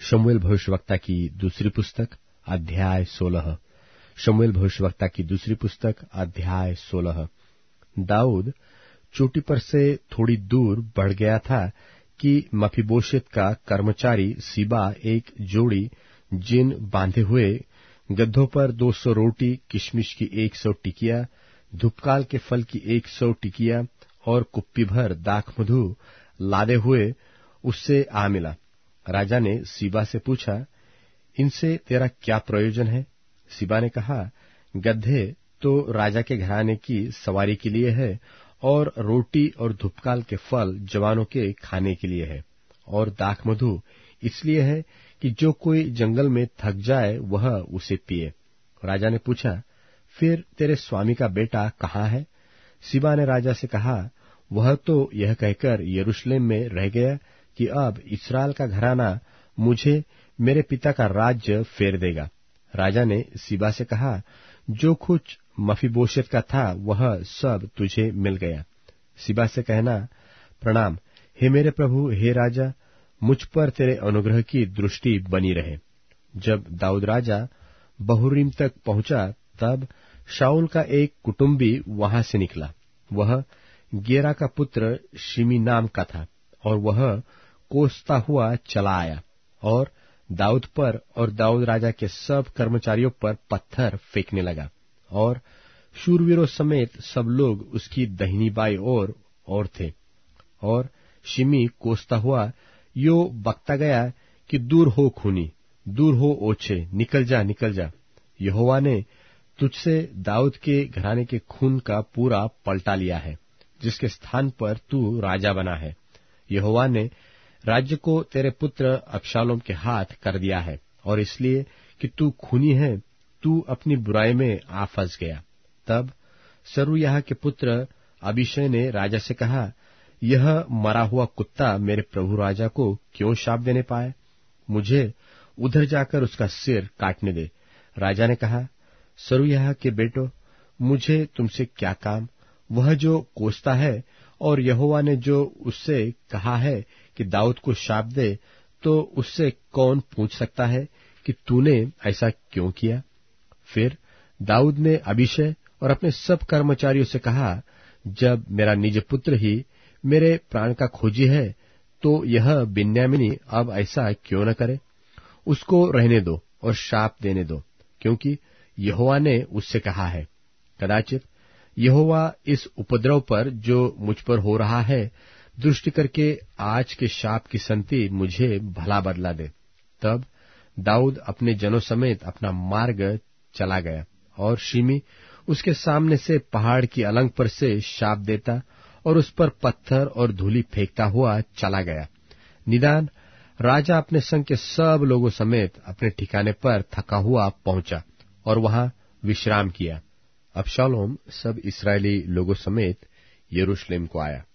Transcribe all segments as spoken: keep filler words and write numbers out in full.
शमूएल भविष्यवक्ता की दूसरी पुस्तक अध्याय सोलह। शमूएल भविष्यवक्ता की दूसरी पुस्तक अध्याय सोलह। दाऊद चोटी पर से थोड़ी दूर बढ़ गया था कि मफीबोशेत का कर्मचारी सीबा एक जोड़ी जिन बांधे हुए गड्ढों पर दो सौ रोटी, किशमिश की एक सौ टिकिया, धूपकाल के फल की एक सौ टिकिया और कुप्पी भर दाख मधु लादे हुए उससे आ मिला। राजा ने सीबा से पूछा, इनसे तेरा क्या प्रयोजन है? सीबा ने कहा, गड्ढे तो राजा के घराने की सवारी के लिए है और रोटी और धूपकाल के फल जवानों के खाने के लिए है, और दाख मधु इसलिए है कि जो कोई जंगल में थक जाए वह उसे पिए। राजा ने पूछा, फिर तेरे स्वामी का बेटा कहाँ है? सीबा ने राजा से कहा, वह तो यह कहकर यरूशलेम में रह गया कि अब इस्राएल का घराना मुझे मेरे पिता का राज्य फेर देगा। राजा ने सीबा से कहा, जो कुछ मफीबोशेत का था वह सब तुझे मिल गया। सीबा से कहना, प्रणाम, हे मेरे प्रभु, हे राजा, मुझ पर तेरे अनुग्रह की दृष्टि बनी रहे। जब दाऊद राजा बहुरीम तक पहुंचा तब शाऊल का एक कुटुंबी वहां से निकला। वह गेरा का पुत्र शिमी नाम का था, और वह कोसता हुआ चला आया और दाऊद पर और दाऊद राजा के सब कर्मचारियों पर पत्थर फेंकने लगा, और शूरवीरों समेत सब लोग उसकी दाहिनी बाई ओर और थे। और शिमी कोसता हुआ यो बकता गया कि दूर हो खूनी, दूर हो ओछे, निकल जा, निकल जा। यहोवा ने तुझसे दाऊद के घराने के खून का पूरा पलटा लिया है, जिसके स्थान पर तू राजा बना है। यहोवा ने राज्य को तेरे पुत्र अबशालोम के हाथ कर दिया है, और इसलिए कि तू खूनी है, तू अपनी बुराई में आ फंस गया। तब सरूयाह के पुत्र अबीशै ने राजा से कहा, यह मरा हुआ कुत्ता मेरे प्रभु राजा को क्यों शाप देने पाए? मुझे उधर जाकर उसका सिर काटने दे। राजा ने कहा, सरूयाह के बेटो, मुझे तुमसे क्या काम? वह जो कोसता है, और यहोवा ने जो उससे कहा है कि दाऊद को शाप दे, तो उससे कौन पूछ सकता है कि तूने ऐसा क्यों किया? फिर दाऊद ने अबीशै और अपने सब कर्मचारियों से कहा, जब मेरा निज पुत्र ही मेरे प्राण का खोजी है, तो यह बिन्यामीनी अब ऐसा क्यों न करे? उसको रहने दो और शाप देने दो, क्योंकि यहोवा ने उससे कहा है। कदाचित यहोवा इस उपद्रव पर जो मुझ पर हो रहा है दृष्टि करके आज के शाप की संति मुझे भला बदला दे। तब दाऊद अपने जनों समेत अपना मार्ग चला गया, और शिमी उसके सामने से पहाड़ की अलंग पर से शाप देता और उस पर पत्थर और धूलि फेंकता हुआ चला गया। निदान राजा अपने संग के सब लोगों समेत अपने ठिकाने पर थका हुआ पहुंचा और वहां विश्राम किया। अबशालोम सब इस्राएली लोगों समेत यरूशलेम को आया।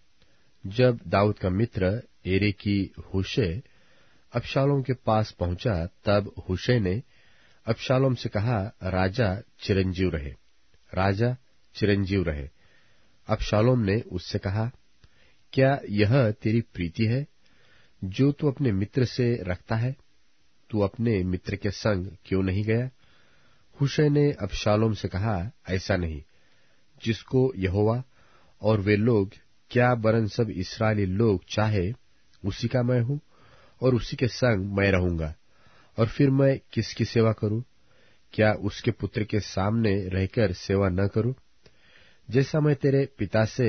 जब दाऊद का मित्र एरे की हुशै अबशालोम के पास पहुंचा, तब हुशै ने अबशालोम से कहा, राजा चिरंजीव रहे, राजा चिरंजीव रहे। अबशालोम ने उससे कहा, क्या यह तेरी प्रीति है जो तू अपने मित्र से रखता है? तू अपने मित्र के संग क्यों नहीं गया? हुशै ने अबशालोम से कहा, ऐसा नहीं, जिसको यहोवा और वे लोग, क्या वरन सब इस्राएली लोग चाहे, उसी का मैं हूं और उसी के संग मैं रहूंगा। और फिर मैं किसकी सेवा करूं? क्या उसके पुत्र के सामने रहकर सेवा न करूं? जैसा मैं तेरे पिता से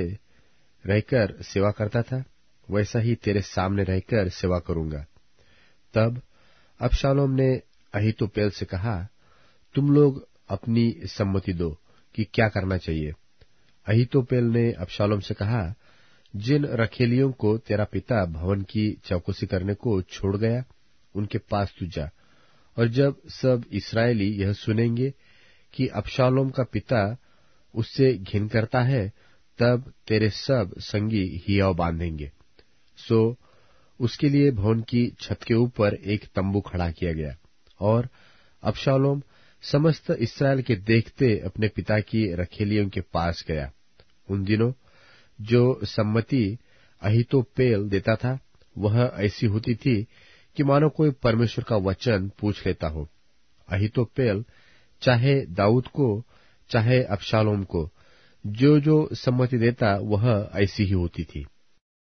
रहकर सेवा करता था, वैसा ही तेरे सामने रहकर सेवा करूंगा। तब अबशालोम ने अहीतोपेल से कहा, तुम लोग अपनी सम्मति दो कि क्या करना चाहिए। अहीतोपेल ने अबशालोम से कहा, जिन रखेलियों को तेरा पिता भवन की चौकसी करने को छोड़ गया, उनके पास तू जा, और जब सब इस्राएली यह सुनेंगे कि अबशालोम का पिता उससे घिन करता है, तब तेरे सब संगी हियाव बांधेंगे। सो उसके लिए भवन की छत के ऊपर एक तंबू खड़ा किया गया, और अबशालोम समस्त इस्राएल के देखते अपने पिता की रखेलियों के पास गया। उन दिनों जो सम्मति अहीतोपेल देता था, वह ऐसी होती थी कि मानो कोई परमेश्वर का वचन पूछ लेता हो। अहीतोपेल चाहे दाऊद को चाहे अबशालोम को जो जो सम्मति देता वह ऐसी ही होती थी।